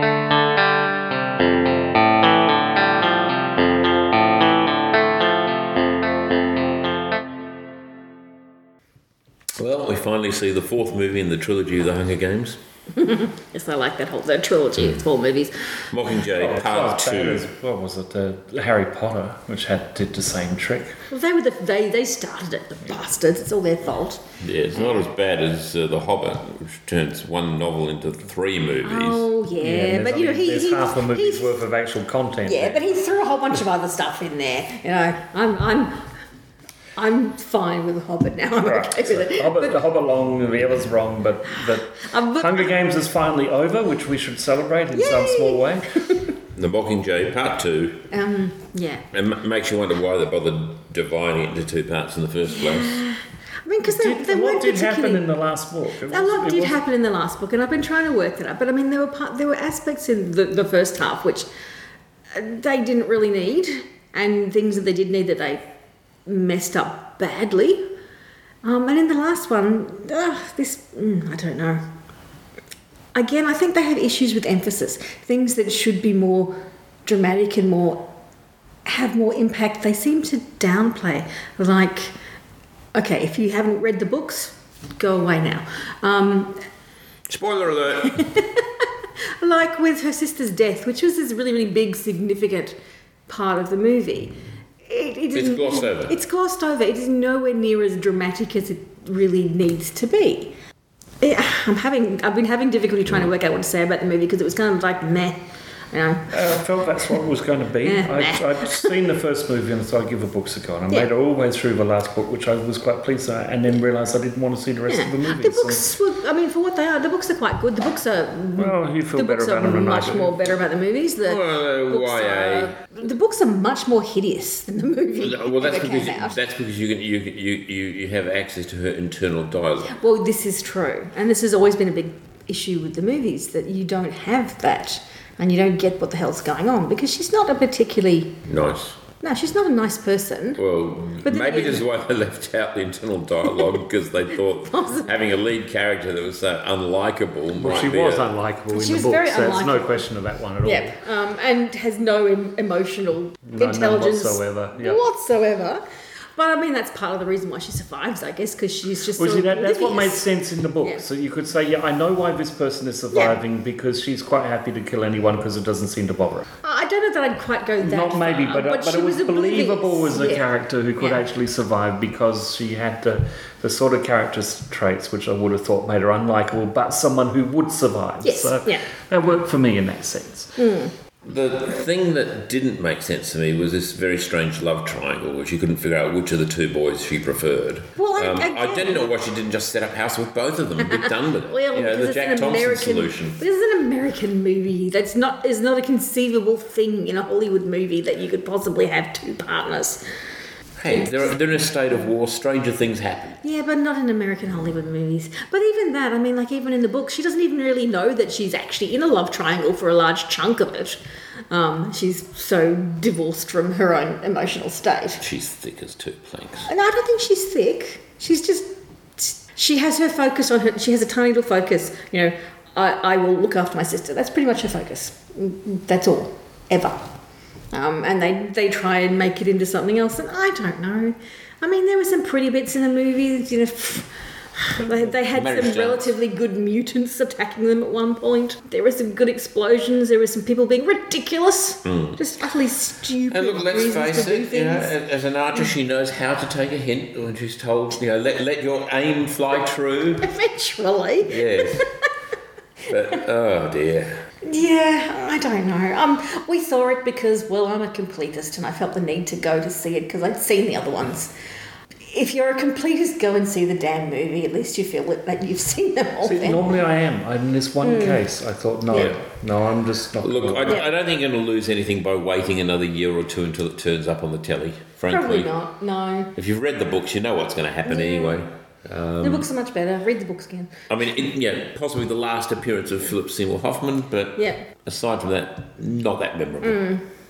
Well, we finally see the fourth movie in the trilogy of the Hunger Games. Yes, I like that trilogy. It's 4 movies. Mockingjay Part 2. What was it? Harry Potter, which did the same trick. Well, they started it, the bastards. It's all their fault. Yeah, it's not as bad as The Hobbit, which turns one novel into 3 movies. Oh, yeah. But, you know, there's half a movie's worth of actual content. Yeah, but he threw a whole bunch of other stuff in there. You know, I'm fine with The Hobbit now. I'm okay with it. The Hobbit long, the other's wrong, but Hunger Games is finally over, which we should celebrate in some small way. The Mockingjay Part 2. Yeah. It makes you wonder why they bothered dividing it into 2 parts in the first place. I mean, because they weren't what did particularly... happen in the last book? A lot did happen in the last book, and I've been trying to work that out. But I mean, there were aspects in the first half which they didn't really need, and things that they did need that they messed up badly. And in the last one, I don't know. Again, I think they have issues with emphasis. Things that should be more dramatic and have more impact, they seem to downplay. Like, okay, if you haven't read the books, go away now. Spoiler alert! Like with her sister's death, which was this really, really big, significant part of the movie. It's glossed over. It's glossed over. It is nowhere near as dramatic as it really needs to be. I've been having difficulty trying to work out what to say about the movie because it was kind of like meh. You know. I felt that's what it was going to be. I'd seen the first movie and thought I'd give the books a go. And I made it all the way through the last book, which I was quite pleased at, and then realised I didn't want to see the rest of the movie. The books were, I mean, for what they are, the books are quite good. The books are... Well, you feel better about them than I do. Much more better about the movies. The books are much more hideous than the movie. Well, that's because you have access to her internal dialogue. Well, this is true. And this has always been a big issue with the movies, that you don't have that. And you don't get what the hell's going on because she's not a particularly... Nice. No, she's not a nice person. Well, maybe this is why they left out the internal dialogue because they thought having a lead character that was so unlikable might she be... was unlikable in the book, so there's no question of that one at all. Yeah, and has no emotional intelligence whatsoever. But I mean, that's part of the reason why she survives, I guess, because she's just. That's what made sense in the book. Yeah. So you could say, I know why this person is surviving because she's quite happy to kill anyone because it doesn't seem to bother her. I don't know that I'd quite go that Not maybe, far, but it was believable as a character who could actually survive because she had the sort of character traits which I would have thought made her unlikable, but someone who would survive. Yes. So that worked for me in that sense. Mm. The thing that didn't make sense to me was this very strange love triangle where she couldn't figure out which of the 2 boys she preferred. Well, I didn't know why she didn't just set up house with both of them and be done with it. Well, the Jack Thompson solution. This is an American movie. Is not a conceivable thing in a Hollywood movie that you could possibly have 2 partners. Hey, they're in a state of war. Stranger things happen. Yeah, but not in American Hollywood movies. But even that, I mean, like even in the book, she doesn't even really know that she's actually in a love triangle for a large chunk of it. She's so divorced from her own emotional state. She's thick as 2 planks. And I don't think she's thick. She's just... She has her focus on her... She has a tiny little focus. You know, I will look after my sister. That's pretty much her focus. That's all. Ever. And they try and make it into something else, and I don't know. I mean, there were some pretty bits in the movie. You know, they had some relatively good mutants attacking them at one point. There were some good explosions. There were some people being ridiculous, just utterly stupid. And look, let's face it. You know, as an archer, she knows how to take a hint when she's told, let your aim fly true. Eventually, yes. But oh dear. Yeah, I don't know. We saw it because, well, I'm a completist and I felt the need to go to see it because I'd seen the other ones. If you're a completist, go and see the damn movie. At least you feel that you've seen them all. Normally I am. In this one case, I thought, no, I'm just not. Look, I don't think you're going to lose anything by waiting another year or 2 until it turns up on the telly, frankly. Probably not, no. If you've read the books, you know what's going to happen anyway. The books are much better. Read the books again. I mean, possibly the last appearance of Philip Seymour Hoffman, but aside from that, not that memorable.